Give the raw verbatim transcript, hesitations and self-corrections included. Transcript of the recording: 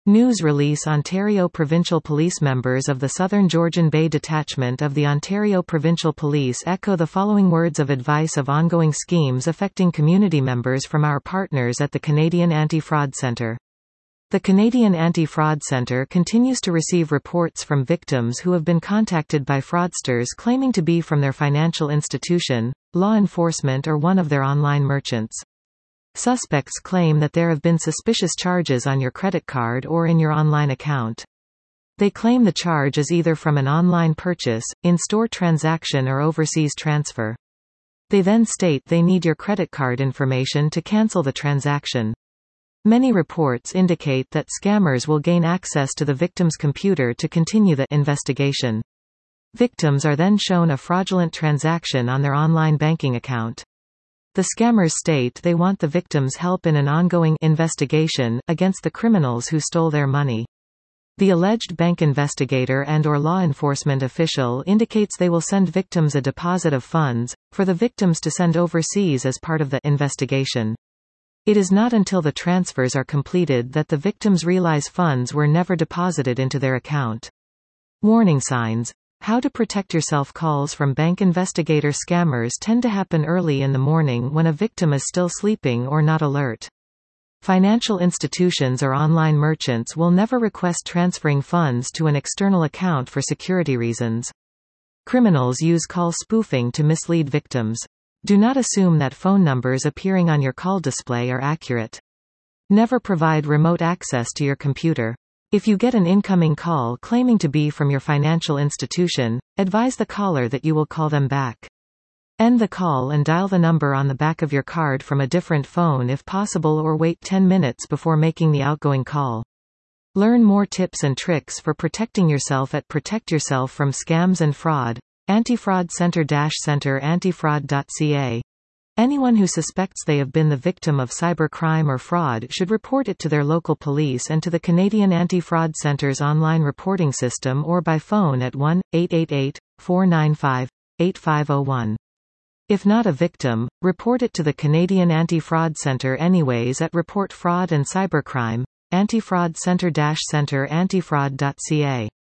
News release Ontario Provincial Police Members of the Southern Georgian Bay Detachment of the Ontario Provincial Police echo the following words of advice of ongoing schemes affecting community members from our partners at the Canadian Anti-Fraud Centre. The Canadian Anti-Fraud Centre continues to receive reports from victims who have been contacted by fraudsters claiming to be from their financial institution, law enforcement or one of their online merchants. Suspects claim that there have been suspicious charges on your credit card or in your online account. They claim the charge is either from an online purchase, in-store transaction or overseas transfer. They then state they need your credit card information to cancel the transaction. Many reports indicate that scammers will gain access to the victim's computer to continue the investigation. Victims are then shown a fraudulent transaction on their online banking account. The scammers state they want the victim's help in an ongoing investigation against the criminals who stole their money. The alleged bank investigator and or law enforcement official indicates they will send victims a deposit of funds, for the victims to send overseas as part of the investigation. It is not until the transfers are completed that the victims realize funds were never deposited into their account. Warning signs. How to protect yourself. Calls from bank investigator scammers tend to happen early in the morning when a victim is still sleeping or not alert. Financial institutions or online merchants will never request transferring funds to an external account for security reasons. Criminals use call spoofing to mislead victims. Do not assume that phone numbers appearing on your call display are accurate. Never provide remote access to your computer. If you get an incoming call claiming to be from your financial institution, advise the caller that you will call them back. End the call and dial the number on the back of your card from a different phone if possible, or wait ten minutes before making the outgoing call. Learn more tips and tricks for protecting yourself at Protect Yourself from Scams and Fraud. Anti-Fraud Centre Centre antifraud dot c a. Anyone who suspects they have been the victim of cybercrime or fraud should report it to their local police and to the Canadian Anti-Fraud Centre's online reporting system or by phone at one eight eight eight, four nine five, eight five zero one. If not a victim, report it to the Canadian Anti-Fraud Centre anyways at Report Fraud and Cybercrime, Anti-Fraud Centre Centre antifraud dot c a.